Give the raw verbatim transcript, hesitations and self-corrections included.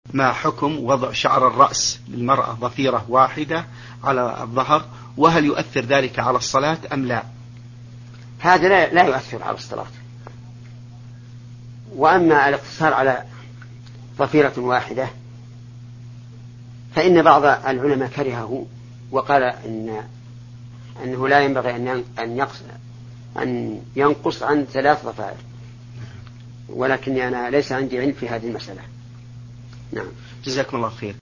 ما حكم وضع شعر الرأس للمرأة ضفيرة واحدة على الظهر، وهل يؤثر ذلك على الصلاة أم لا؟ هذا لا, لا يؤثر على الصلاة. وأما الاقتصار على ضفيرة واحدة فإن بعض العلماء كرهه وقال إن أنه لا ينبغي أن يقص أن ينقص عن ثلاث ضفائر، ولكن أنا ليس عندي علم في هذه المسألة. نعم. جزاكم الله خير.